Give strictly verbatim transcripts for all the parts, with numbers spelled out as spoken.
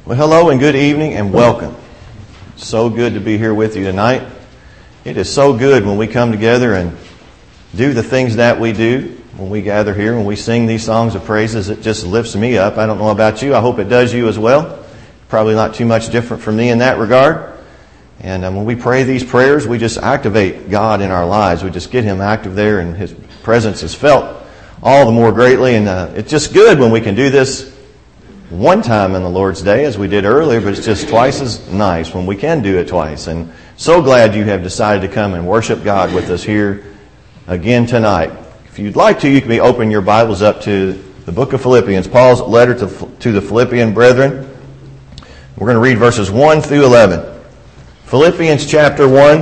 Well, hello and good evening and welcome. So good to be here with you tonight. It is so good when we come together and do the things that we do. When we gather here, when we sing these songs of praises, it just lifts me up. I don't know about you. I hope it does you as well. Probably not too much different from me in that regard. And um, when we pray these prayers, we just activate God in our lives. We just get Him active there, and His presence is felt all the more greatly. And uh, it's just good when we can do this one time in the Lord's Day, as we did earlier, but it's just twice as nice when we can do it twice. And so glad you have decided to come and worship God with us here again tonight. If you'd like to, you can be opening your Bibles up to the book of Philippians, Paul's letter to, to the Philippian brethren. We're going to read verses one through eleven. Philippians chapter one,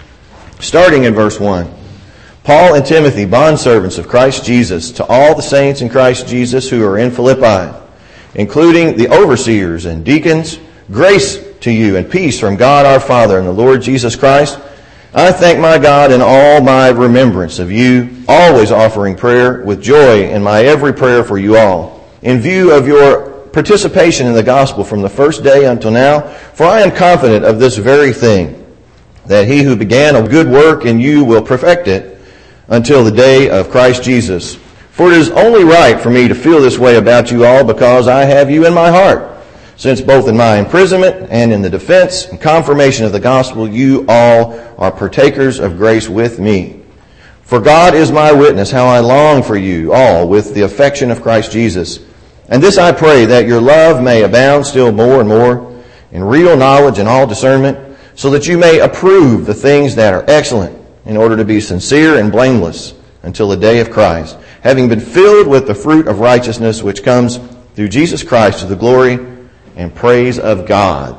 starting in verse one. Paul and Timothy, bondservants of Christ Jesus, to all the saints in Christ Jesus who are in Philippi, including the overseers and deacons, grace to you and peace from God our Father and the Lord Jesus Christ. I thank my God in all my remembrance of you, always offering prayer with joy in my every prayer for you all, in view of your participation in the gospel from the first day until now. For I am confident of this very thing, that he who began a good work in you will perfect it until the day of Christ Jesus. For it is only right for me to feel this way about you all, because I have you in my heart, since both in my imprisonment and in the defense and confirmation of the gospel, you all are partakers of grace with me. For God is my witness, how I long for you all with the affection of Christ Jesus. And this I pray, that your love may abound still more and more in real knowledge and all discernment, so that you may approve the things that are excellent, in order to be sincere and blameless until the day of Christ, having been filled with the fruit of righteousness which comes through Jesus Christ to the glory and praise of God.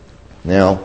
Now,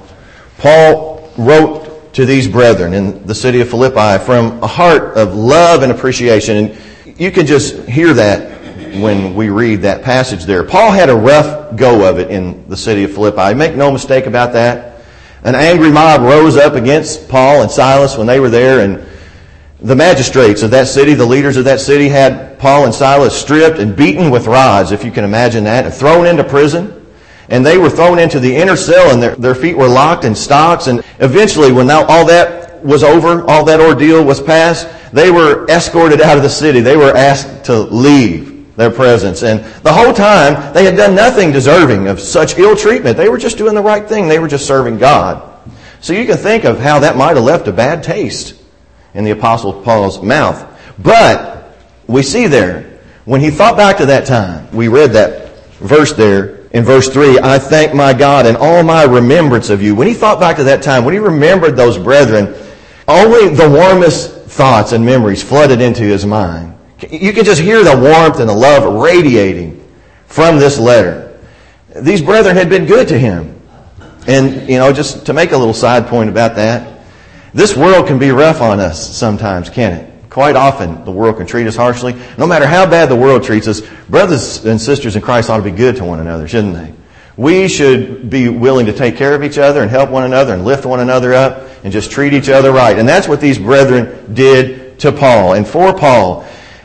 Paul wrote to these brethren in the city of Philippi from a heart of love and appreciation. And you can just hear that when we read that passage there. Paul had a rough go of it in the city of Philippi. Make no mistake about that. An angry mob rose up against Paul and Silas when they were there, and the magistrates of that city, the leaders of that city, had Paul and Silas stripped and beaten with rods, if you can imagine that, and thrown into prison. And they were thrown into the inner cell, and their, their feet were locked in stocks. And eventually, when now all that was over, all that ordeal was passed, they were escorted out of the city. They were asked to leave their presence. And the whole time, they had done nothing deserving of such ill treatment. They were just doing the right thing. They were just serving God. So you can think of how that might have left a bad taste in the Apostle Paul's mouth. But we see there, when he thought back to that time, we read that verse there in verse three, I thank my God in all my remembrance of you. When he thought back to that time, when he remembered those brethren, only the warmest thoughts and memories flooded into his mind. You can just hear the warmth and the love radiating from this letter. These brethren had been good to him. And, you know, just to make a little side point about that, this world can be rough on us sometimes, can't it? Quite often, the world can treat us harshly. No matter how bad the world treats us, brothers and sisters in Christ ought to be good to one another, shouldn't they? We should be willing to take care of each other and help one another and lift one another up and just treat each other right. And that's what these brethren did to Paul and for Paul.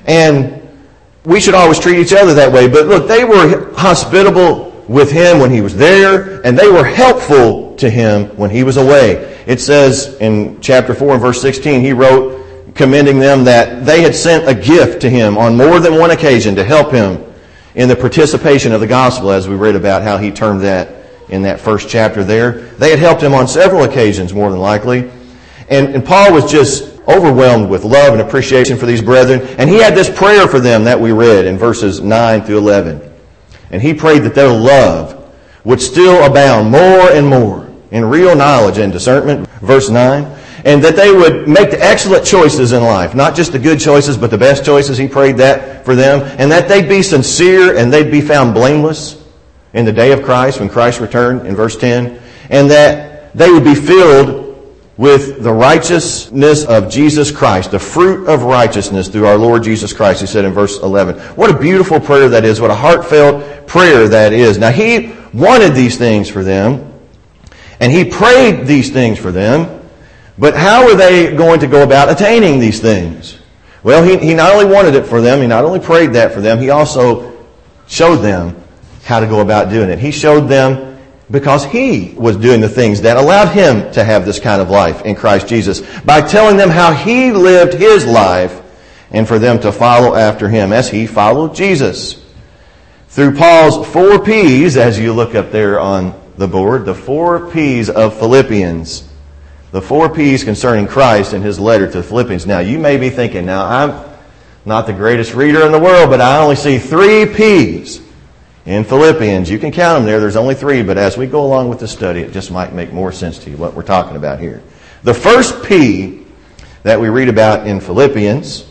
And we should always treat each other that way. But look, they were hospitable with him when he was there, and they were helpful to him when he was away. It says in chapter four and verse sixteen, he wrote, commending them, that they had sent a gift to him on more than one occasion to help him in the participation of the gospel, as we read about how he termed that in that first chapter there. They had helped him on several occasions, more than likely. And, and Paul was just overwhelmed with love and appreciation for these brethren. And he had this prayer for them that we read in verses nine through eleven. And he prayed that their love would still abound more and more in real knowledge and discernment, verse nine, and that they would make the excellent choices in life, not just the good choices, but the best choices. He prayed that for them, and that they'd be sincere and they'd be found blameless in the day of Christ, when Christ returned, in verse ten, and that they would be filled with the righteousness of Jesus Christ, the fruit of righteousness through our Lord Jesus Christ, he said in verse eleven. What a beautiful prayer that is. What a heartfelt prayer that is. Now, he wanted these things for them, and he prayed these things for them, but how were they going to go about attaining these things? Well, he, he not only wanted it for them, he not only prayed that for them, he also showed them how to go about doing it. He showed them because he was doing the things that allowed him to have this kind of life in Christ Jesus by telling them how he lived his life and for them to follow after him as he followed Jesus. Through Paul's four P's, as you look up there on the board, the four P's of Philippians, the four P's concerning Christ in his letter to Philippians. Now, you may be thinking, now, I'm not the greatest reader in the world, but I only see three P's in Philippians. You can count them there. There's only three, but as we go along with the study, it just might make more sense to you what we're talking about here. The first P that we read about in Philippians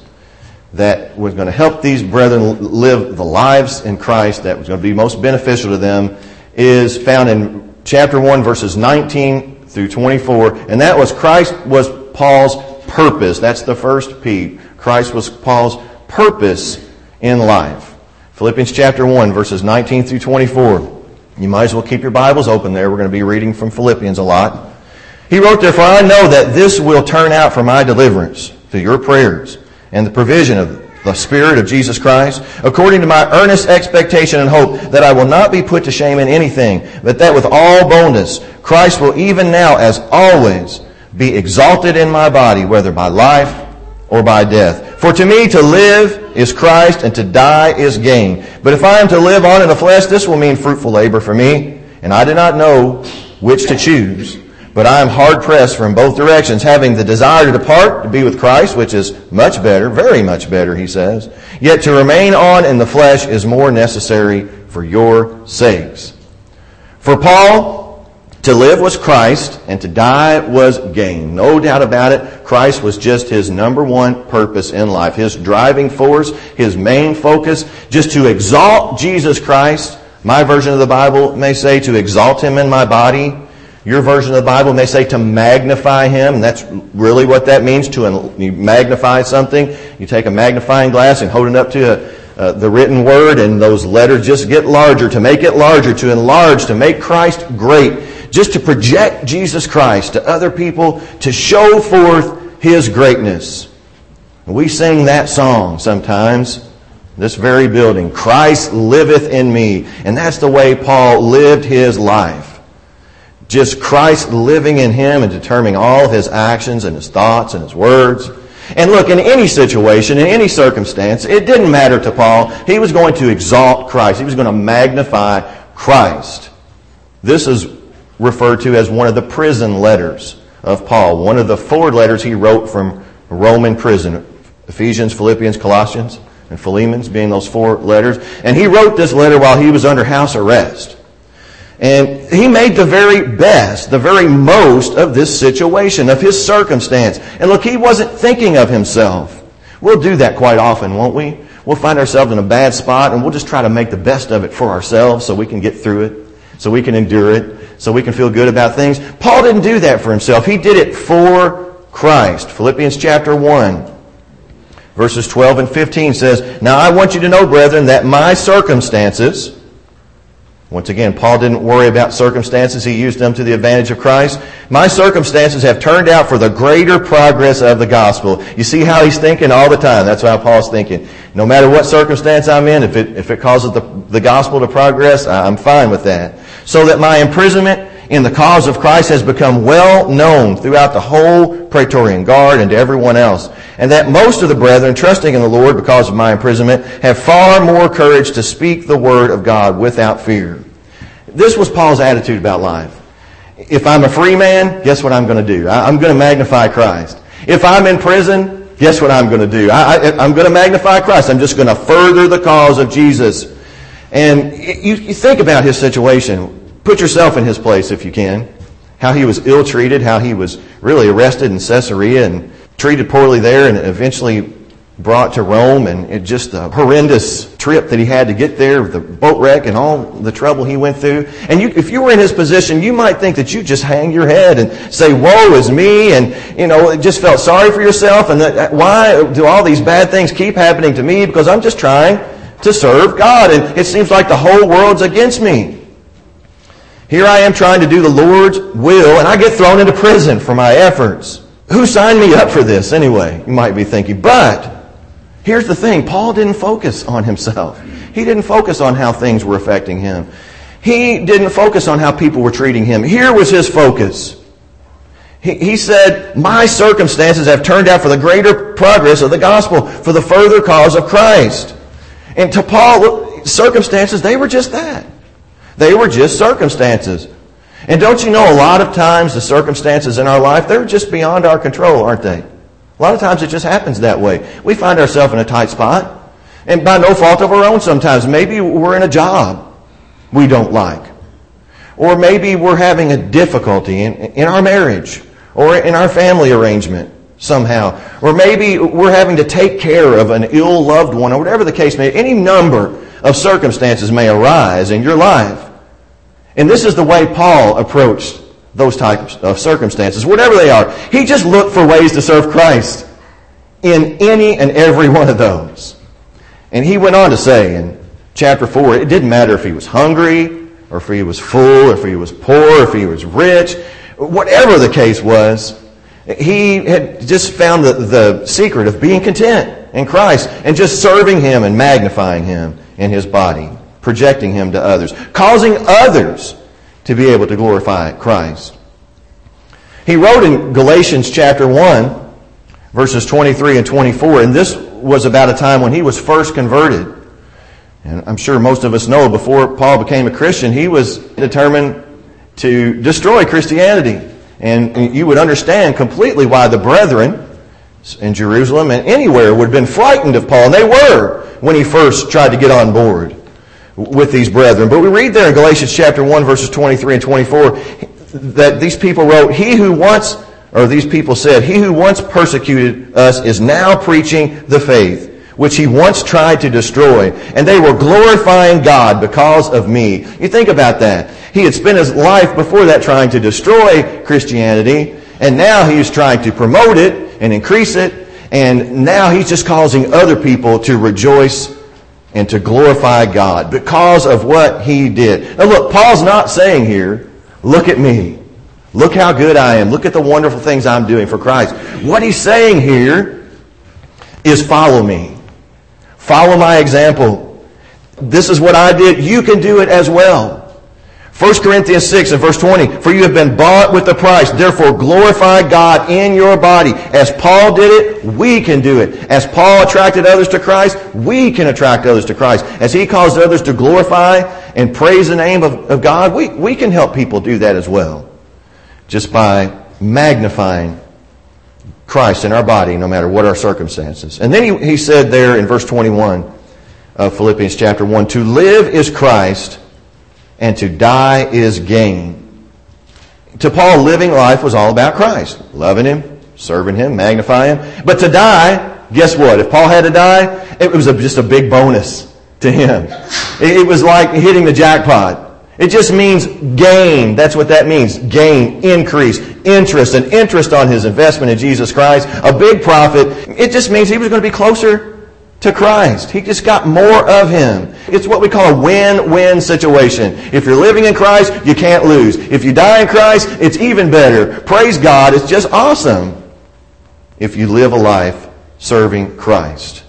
that was going to help these brethren live the lives in Christ that was going to be most beneficial to them is found in chapter one, verses nineteen through twenty-four. And that was Christ was Paul's purpose. That's the first P. Christ was Paul's purpose in life. Philippians chapter one, verses nineteen through twenty-four. You might as well keep your Bibles open there. We're going to be reading from Philippians a lot. He wrote, "Therefore I know that this will turn out for my deliverance through your prayers and the provision of the Spirit of Jesus Christ, according to my earnest expectation and hope that I will not be put to shame in anything, but that with all boldness Christ will even now, as always, be exalted in my body, whether by life or by death. For to me to live is Christ, and to die is gain. But if I am to live on in the flesh, this will mean fruitful labor for me, and I do not know which to choose. But I am hard-pressed from both directions, having the desire to depart, to be with Christ, which is much better, very much better, he says. Yet to remain on in the flesh is more necessary for your sakes." For Paul, to live was Christ, and to die was gain. No doubt about it, Christ was just his number one purpose in life. His driving force, his main focus, just to exalt Jesus Christ. My version of the Bible may say to exalt him in my body. Your version of the Bible may say to magnify him. And that's really what that means, to you magnify something. You take a magnifying glass and hold it up to a, uh, the written word, and those letters just get larger, to make it larger, to enlarge, to make Christ great, just to project Jesus Christ to other people, to show forth his greatness. And we sing that song sometimes, this very building, "Christ liveth in me." And that's the way Paul lived his life. Just Christ living in him and determining all of his actions and his thoughts and his words. And look, in any situation, in any circumstance, it didn't matter to Paul. He was going to exalt Christ. He was going to magnify Christ. This is referred to as one of the prison letters of Paul. One of the four letters he wrote from Roman prison. Ephesians, Philippians, Colossians, and Philemon being those four letters. And he wrote this letter while he was under house arrest. And he made the very best, the very most of this situation, of his circumstance. And look, he wasn't thinking of himself. We'll do that quite often, won't we? We'll find ourselves in a bad spot and we'll just try to make the best of it for ourselves so we can get through it, so we can endure it, so we can feel good about things. Paul didn't do that for himself. He did it for Christ. Philippians chapter one, verses twelve and fifteen says, "Now I want you to know, brethren, that my circumstances..." Once again, Paul didn't worry about circumstances. He used them to the advantage of Christ. "My circumstances have turned out for the greater progress of the gospel." You see how he's thinking all the time. That's how Paul's thinking. No matter what circumstance I'm in, if it, if it causes the, the gospel to progress, I'm fine with that. "So that my imprisonment in the cause of Christ has become well known throughout the whole Praetorian Guard and to everyone else. And that most of the brethren, trusting in the Lord because of my imprisonment, have far more courage to speak the word of God without fear." This was Paul's attitude about life. If I'm a free man, guess what I'm going to do? I'm going to magnify Christ. If I'm in prison, guess what I'm going to do? I, I, I'm going to magnify Christ. I'm just going to further the cause of Jesus. And you, you think about his situation. Put yourself in his place if you can. How he was ill-treated, how he was really arrested in Caesarea and treated poorly there, and eventually brought to Rome, and it just a horrendous trip that he had to get there, the boat wreck and all the trouble he went through. And you, if you were in his position, you might think that you just hang your head and say, "Woe is me," and you know, just felt sorry for yourself, and that, why do all these bad things keep happening to me? Because I'm just trying to serve God, and it seems like the whole world's against me. Here I am trying to do the Lord's will, and I get thrown into prison for my efforts. Who signed me up for this anyway? You might be thinking. But here's the thing. Paul didn't focus on himself. He didn't focus on how things were affecting him. He didn't focus on how people were treating him. Here was his focus. He, he said, my circumstances have turned out for the greater progress of the gospel, for the further cause of Christ. And to Paul, circumstances, they were just that. They were just circumstances. And don't you know, a lot of times the circumstances in our life, they're just beyond our control, aren't they? A lot of times it just happens that way. We find ourselves in a tight spot, and by no fault of our own sometimes. Maybe we're in a job we don't like. Or maybe we're having a difficulty in, in our marriage or in our family arrangement somehow. Or maybe we're having to take care of an ill loved one, or whatever the case may be. Any number of circumstances may arise in your life. And this is the way Paul approached those types of circumstances, whatever they are. He just looked for ways to serve Christ in any and every one of those. And he went on to say in chapter four, it didn't matter if he was hungry, or if he was full, or if he was poor, or if he was rich, whatever the case was, he had just found the, the secret of being content in Christ and just serving Him and magnifying Him in His body, projecting Him to others, causing others to be able to glorify Christ. He wrote in Galatians chapter one, verses twenty-three and twenty-four, and this was about a time when he was first converted. And I'm sure most of us know, before Paul became a Christian, he was determined to destroy Christianity. And you would understand completely why the brethren in Jerusalem and anywhere would have been frightened of Paul. And they were when he first tried to get on board with these brethren. But we read there in Galatians chapter one, verses twenty-three and twenty-four, that these people wrote, He who once, or these people said, He who once persecuted us is now preaching the faith, which he once tried to destroy. And they were glorifying God because of me. You think about that. He had spent his life before that trying to destroy Christianity, and now he's trying to promote it and increase it, and now he's just causing other people to rejoice and to glorify God because of what he did. Now look, Paul's not saying here, look at me. Look how good I am. Look at the wonderful things I'm doing for Christ. What he's saying here is follow me. Follow my example. This is what I did. You can do it as well. First Corinthians six and verse twenty, For you have been bought with a price, therefore glorify God in your body. As Paul did it, we can do it. As Paul attracted others to Christ, we can attract others to Christ. As he caused others to glorify and praise the name of, of God, we, we can help people do that as well. Just by magnifying Christ in our body, no matter what our circumstances. And then he, he said there in verse twenty-one of Philippians chapter one, To live is Christ, and to die is gain. To Paul, living life was all about Christ. Loving Him, serving Him, magnifying Him. But to die, guess what? If Paul had to die, it was a, just a big bonus to him. It, it was like hitting the jackpot. It just means gain. That's what that means. Gain, increase, interest, an interest on his investment in Jesus Christ. A big profit. It just means he was going to be closer to Christ. He just got more of Him. It's what we call a win-win situation. If you're living in Christ, you can't lose. If you die in Christ, it's even better. Praise God. It's just awesome if you live a life serving Christ.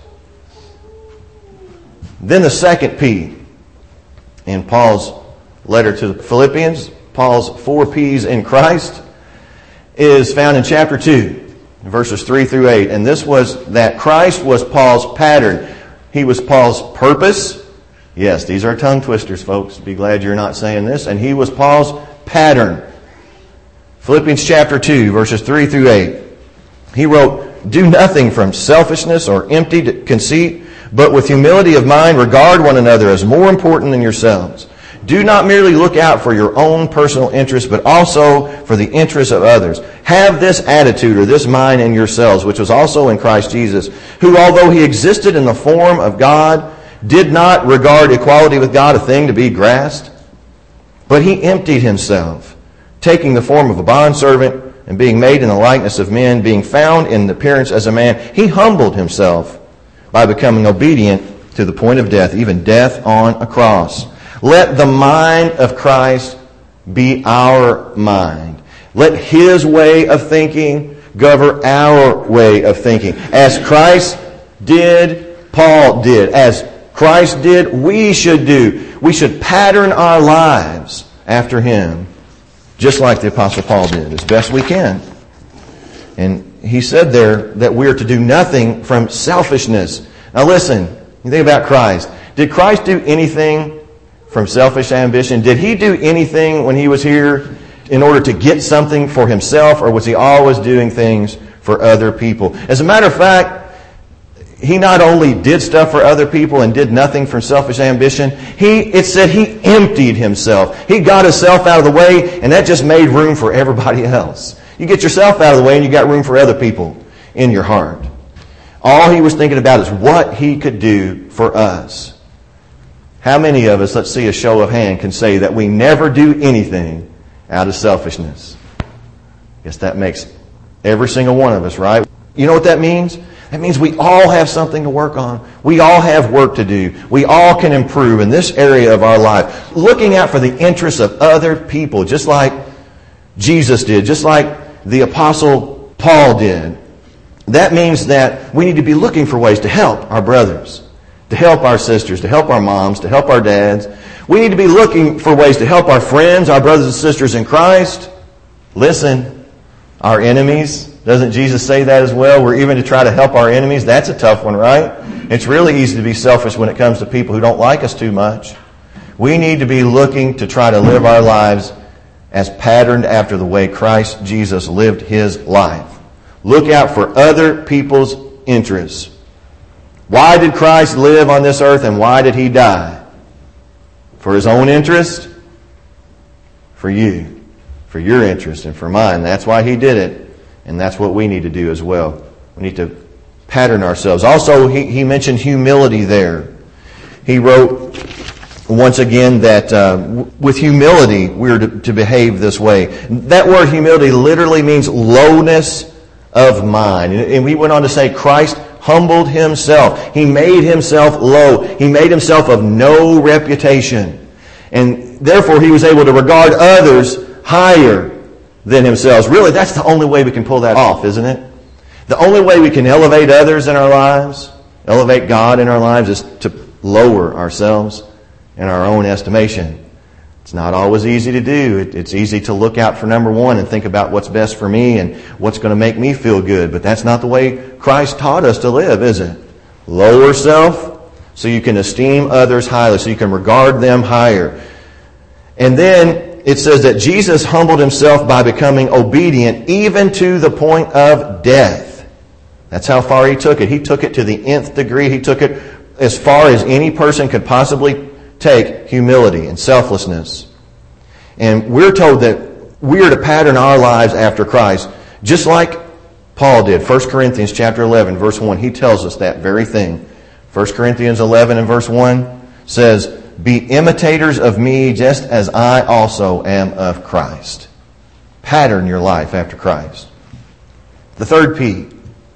Then the second P in Paul's letter to the Philippians, Paul's four P's in Christ, is found in chapter two. Verses three through eight. And this was that Christ was Paul's pattern. He was Paul's purpose. Yes, these are tongue twisters, folks. Be glad you're not saying this. And he was Paul's pattern. Philippians chapter two, verses three through eight. He wrote, Do nothing from selfishness or empty conceit, but with humility of mind regard one another as more important than yourselves. Do not merely look out for your own personal interests, but also for the interests of others. Have this attitude or this mind in yourselves, which was also in Christ Jesus, who, although He existed in the form of God, did not regard equality with God a thing to be grasped, but He emptied Himself, taking the form of a bondservant and being made in the likeness of men, being found in appearance as a man. He humbled Himself by becoming obedient to the point of death, even death on a cross. Let the mind of Christ be our mind. Let His way of thinking govern our way of thinking. As Christ did, Paul did. As Christ did, we should do. We should pattern our lives after Him, just like the Apostle Paul did, as best we can. And he said there that we are to do nothing from selfishness. Now listen, you think about Christ. Did Christ do anything from selfish ambition? Did He do anything when He was here in order to get something for Himself, or was He always doing things for other people? As a matter of fact, He not only did stuff for other people and did nothing from selfish ambition, He, it said He emptied Himself. He got Himself out of the way, and that just made room for everybody else. You get yourself out of the way and you got room for other people in your heart. All He was thinking about is what He could do for us. How many of us, let's see a show of hand, can say that we never do anything out of selfishness? I guess that makes every single one of us, right? You know what that means? That means we all have something to work on. We all have work to do. We all can improve in this area of our life. Looking out for the interests of other people, just like Jesus did, just like the Apostle Paul did. That means that we need to be looking for ways to help our brothers, to help our sisters, to help our moms, to help our dads. We need to be looking for ways to help our friends, our brothers and sisters in Christ. Listen, our enemies. Doesn't Jesus say that as well? We're even to try to help our enemies. That's a tough one, right? It's really easy to be selfish when it comes to people who don't like us too much. We need to be looking to try to live our lives as patterned after the way Christ Jesus lived His life. Look out for other people's interests. Why did Christ live on this earth and why did He die? For His own interest? For you. For your interest and for mine. That's why He did it. And that's what we need to do as well. We need to pattern ourselves. Also, he, he mentioned humility there. He wrote once again that uh, w- with humility we're to, to behave this way. That word humility literally means lowness of mind. And, and we went on to say Christ humbled Himself. He made Himself low. He made Himself of no reputation. And therefore He was able to regard others higher than Himself. Really, that's the only way we can pull that off, isn't it? The only way we can elevate others in our lives, elevate God in our lives, is to lower ourselves in our own estimation. It's not always easy to do. It, it's easy to look out for number one and think about what's best for me and what's going to make me feel good. But that's not the way Christ taught us to live, is it? Lower self so you can esteem others highly, so you can regard them higher. And then it says that Jesus humbled Himself by becoming obedient even to the point of death. That's how far He took it. He took it to the nth degree. He took it as far as any person could possibly take humility and selflessness. And we're told that we are to pattern our lives after Christ, just like Paul did. First Corinthians chapter eleven, verse one, he tells us that very thing. First Corinthians eleven and verse one says, "Be imitators of me just as I also am of Christ." Pattern your life after Christ. The third P,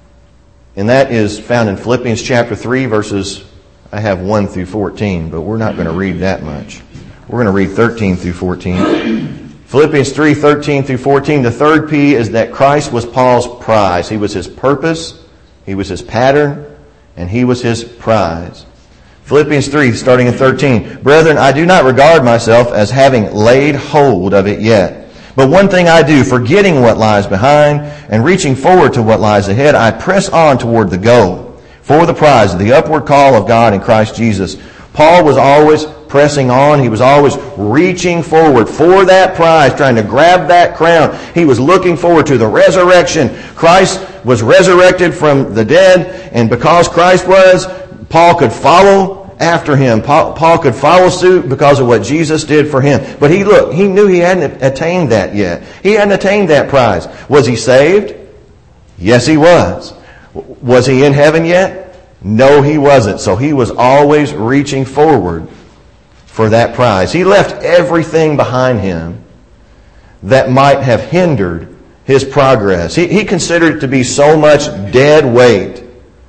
and that is found in Philippians chapter three, verses, I have one through fourteen, but we're not going to read that much. We're going to read thirteen through fourteen. Philippians three, thirteen through fourteen. The third P is that Christ was Paul's prize. He was his purpose, He was his pattern, and He was his prize. Philippians three, starting in thirteen. "Brethren, I do not regard myself as having laid hold of it yet. But one thing I do, forgetting what lies behind and reaching forward to what lies ahead, I press on toward the goal, for the prize of the upward call of God in Christ Jesus." Paul was always pressing on. He was always reaching forward for that prize, trying to grab that crown. He was looking forward to the resurrection. Christ was resurrected from the dead, and because Christ was, Paul could follow after Him. Paul, Paul could follow suit because of what Jesus did for him. But he looked, he knew he hadn't attained that yet. He hadn't attained that prize. Was he saved? Yes, he was. Was he in heaven yet? No, he wasn't. So he was always reaching forward for that prize. He left everything behind him that might have hindered his progress. He, he considered it to be so much dead weight.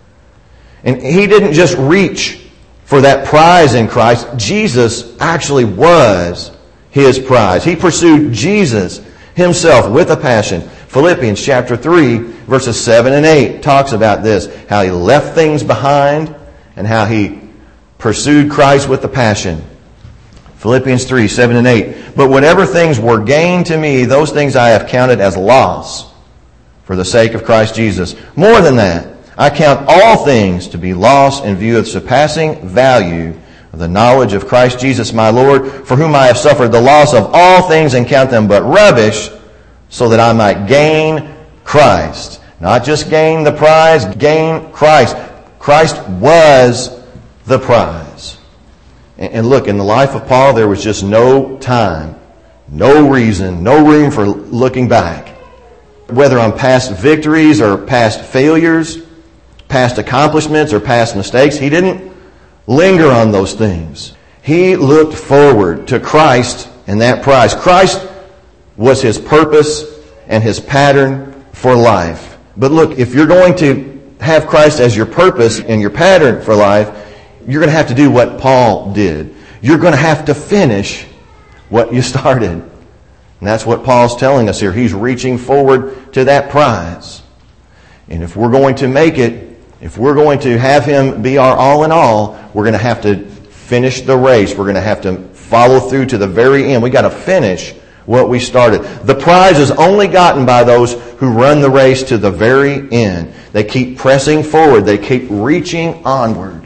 And he didn't just reach for that prize in Christ. Jesus actually was his prize. He pursued Jesus Himself with a passion. Philippians chapter three, verses seven and eight talks about this. How he left things behind and how he pursued Christ with the passion. Philippians three, seven and eight. But whatever things were gain to me, those things I have counted as loss for the sake of Christ Jesus. More than that, I count all things to be lost in view of the surpassing value of the knowledge of Christ Jesus my Lord, for whom I have suffered the loss of all things and count them but rubbish, so that I might gain Christ. Not just gain the prize, gain Christ. Christ was the prize. And look, in the life of Paul, there was just no time, no reason, no room for looking back. Whether on past victories or past failures, past accomplishments or past mistakes, he didn't linger on those things. He looked forward to Christ and that prize. Christ was his purpose and his pattern for life. But look, if you're going to have Christ as your purpose and your pattern for life, you're going to have to do what Paul did. You're going to have to finish what you started. And that's what Paul's telling us here. He's reaching forward to that prize. And if we're going to make it, if we're going to have him be our all in all, we're going to have to finish the race. We're going to have to follow through to the very end. We've got to finish what we started. The prize is only gotten by those who run the race to the very end. They keep pressing forward. They keep reaching onward.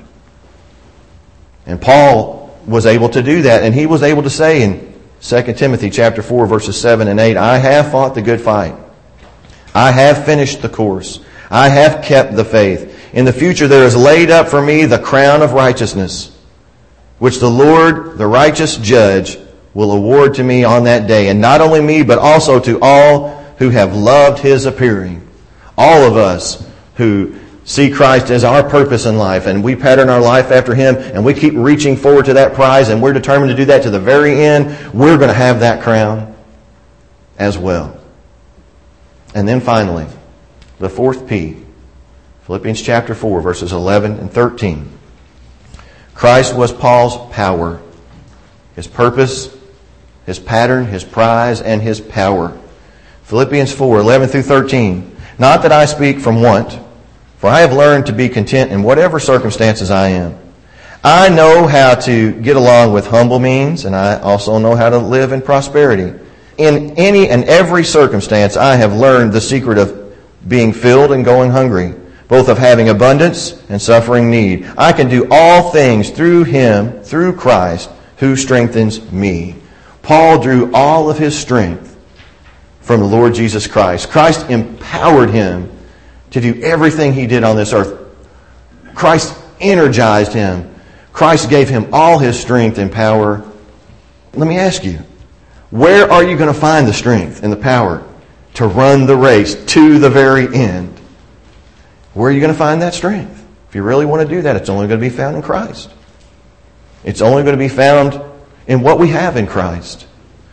And Paul was able to do that. And he was able to say in Second Timothy chapter four, verses seven and eight, I have fought the good fight. I have finished the course. I have kept the faith. In the future there is laid up for me the crown of righteousness, which the Lord, the righteous judge, will award to me on that day. And not only me, but also to all who have loved his appearing. All of us who see Christ as our purpose in life, and we pattern our life after him, and we keep reaching forward to that prize, and we're determined to do that to the very end, we're going to have that crown as well. And then finally, the fourth P, Philippians chapter four, verses eleven and thirteen. Christ was Paul's power, his purpose, his pattern, his prize, and his power. Philippians four, eleven through thirteen. Not that I speak from want, for I have learned to be content in whatever circumstances I am. I know how to get along with humble means, and I also know how to live in prosperity. In any and every circumstance, I have learned the secret of being filled and going hungry, both of having abundance and suffering need. I can do all things through him, through Christ, who strengthens me. Paul drew all of his strength from the Lord Jesus Christ. Christ empowered him to do everything he did on this earth. Christ energized him. Christ gave him all his strength and power. Let me ask you, where are you going to find the strength and the power to run the race to the very end? Where are you going to find that strength? If you really want to do that, it's only going to be found in Christ. It's only going to be found in what we have in Christ.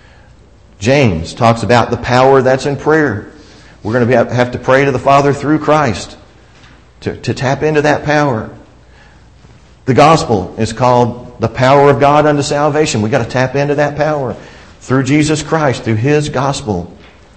James talks about the power that's in prayer. We're going to have to pray to the Father through Christ to, to tap into that power. The gospel is called the power of God unto salvation. We've got to tap into that power through Jesus Christ, through his gospel.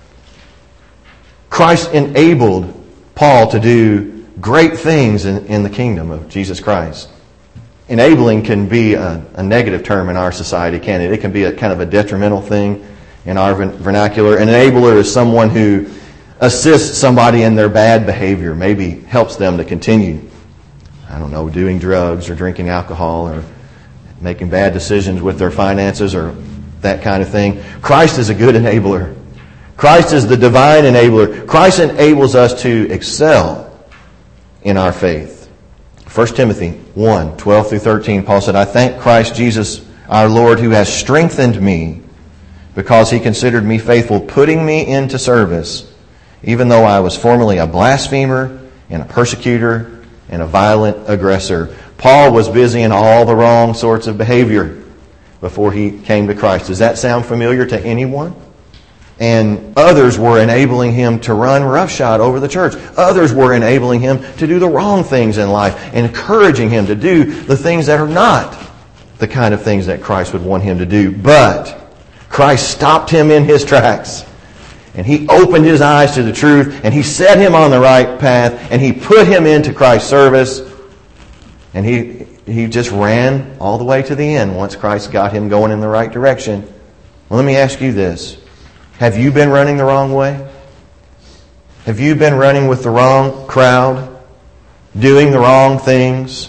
Christ enabled Paul to do great things in, in the kingdom of Jesus Christ. Enabling can be a, a negative term in our society, can't it? It can be a kind of a detrimental thing in our vernacular. An enabler is someone who assists somebody in their bad behavior, maybe helps them to continue, I don't know, doing drugs or drinking alcohol or making bad decisions with their finances or that kind of thing. Christ is a good enabler. Christ is the divine enabler. Christ enables us to excel in our faith. First Timothy one, twelve through thirteen, Paul said, I thank Christ Jesus our Lord who has strengthened me because he considered me faithful, putting me into service, even though I was formerly a blasphemer and a persecutor and a violent aggressor. Paul was busy in all the wrong sorts of behavior before he came to Christ. Does that sound familiar to anyone? And others were enabling him to run roughshod over the church. Others were enabling him to do the wrong things in life, encouraging him to do the things that are not the kind of things that Christ would want him to do. But Christ stopped him in his tracks. And he opened his eyes to the truth, and he set him on the right path, and he put him into Christ's service. And he he just ran all the way to the end once Christ got him going in the right direction. Well, let me ask you this. Have you been running the wrong way? Have you been running with the wrong crowd? Doing the wrong things?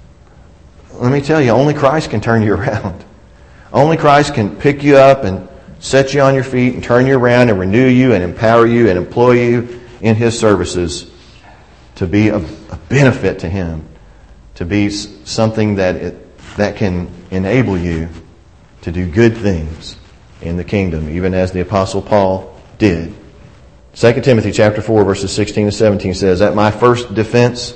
Let me tell you, only Christ can turn you around. Only Christ can pick you up and set you on your feet and turn you around and renew you and empower you and employ you in His services to be a, a benefit to Him, to be something that it, that can enable you to do good things in the kingdom, even as the Apostle Paul did. Second Timothy chapter four, verses sixteen to seventeen says, "At my first defense,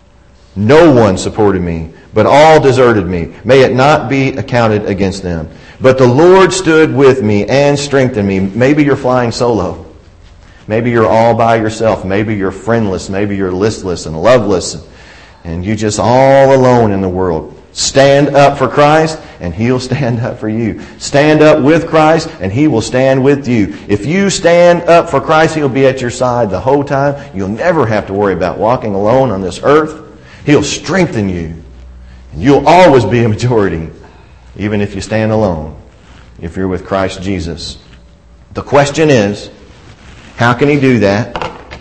no one supported me, but all deserted me. May it not be accounted against them. But the Lord stood with me and strengthened me." Maybe you're flying solo. Maybe you're all by yourself. Maybe you're friendless. Maybe you're listless and loveless. And you're just all alone in the world. Stand up for Christ and He'll stand up for you. Stand up with Christ and He will stand with you. If you stand up for Christ, He'll be at your side the whole time. You'll never have to worry about walking alone on this earth. He'll strengthen you. And you'll always be a majority, even if you stand alone, if you're with Christ Jesus. The question is, how can He do that?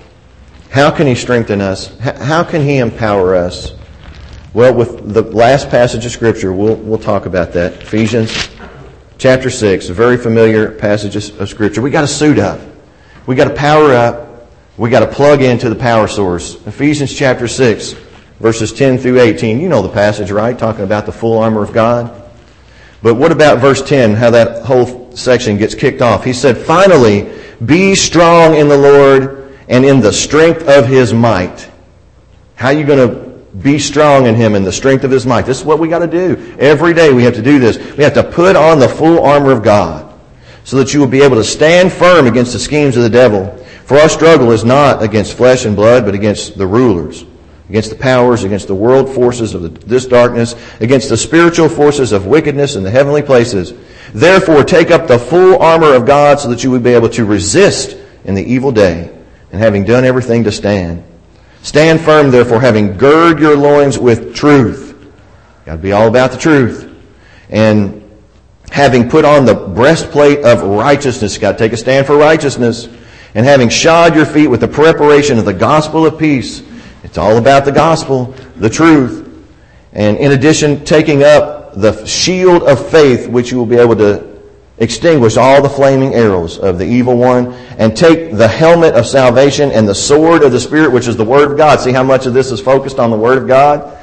How can He strengthen us? How can He empower us? Well, with the last passage of Scripture, we'll, we'll talk about that. Ephesians chapter six, a very familiar passage of Scripture. We got to suit up. We got to power up. We got to plug into the power source. Ephesians chapter six, verses ten through eighteen. You know the passage, right? Talking about the full armor of God. But what about verse ten, how that whole section gets kicked off? He said, "Finally, be strong in the Lord and in the strength of His might." How are you going to be strong in Him in the strength of His might? This is what we got to do. Every day we have to do this. We have to put on the full armor of God so that you will be able to stand firm against the schemes of the devil. For our struggle is not against flesh and blood, but against the rulers, against the powers, against the world forces of the, this darkness, against the spiritual forces of wickedness in the heavenly places. Therefore, take up the full armor of God so that you will be able to resist in the evil day, and having done everything to stand. Stand firm, therefore, having girded your loins with truth. Got to be all about the truth. And having put on the breastplate of righteousness. Got to take a stand for righteousness. And having shod your feet with the preparation of the gospel of peace. It's all about the gospel, the truth. And in addition, taking up the shield of faith, which you will be able to extinguish all the flaming arrows of the evil one, and take the helmet of salvation and the sword of the Spirit, which is the Word of God. See how much of this is focused on the Word of God,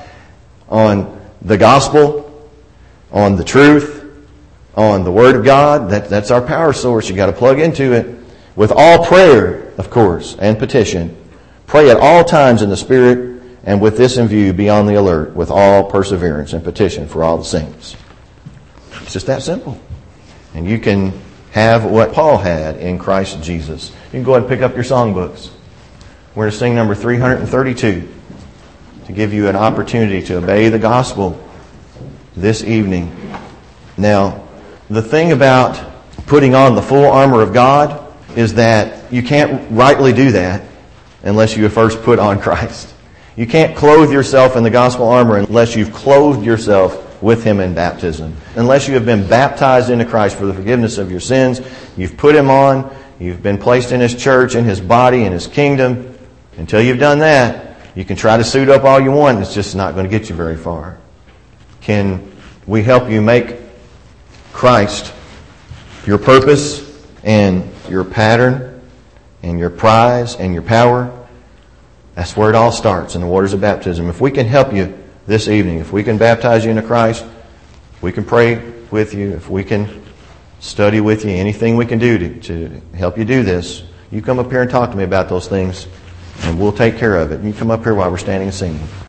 on the gospel, on the truth, on the Word of God. That, that's our power source. You've got to plug into it. With all prayer, of course, and petition. Pray at all times in the Spirit, and with this in view, be on the alert with all perseverance and petition for all the saints. It's just that simple. And you can have what Paul had in Christ Jesus. You can go ahead and pick up your songbooks. We're going to sing number three hundred thirty-two to give you an opportunity to obey the gospel this evening. Now, the thing about putting on the full armor of God is that you can't rightly do that unless you have first put on Christ. You can't clothe yourself in the gospel armor unless you've clothed yourself with Him in baptism. Unless you have been baptized into Christ for the forgiveness of your sins, you've put Him on, you've been placed in His church, in His body, in His kingdom. Until you've done that, you can try to suit up all you want. It's just not going to get you very far. Can we help you make Christ your purpose and your pattern and your prize and your power? That's where it all starts, in the waters of baptism. If we can help you this evening, if we can baptize you into Christ, we can pray with you, if we can study with you, anything we can do to, to help you do this, you come up here and talk to me about those things, and we'll take care of it. You come up here while we're standing and singing.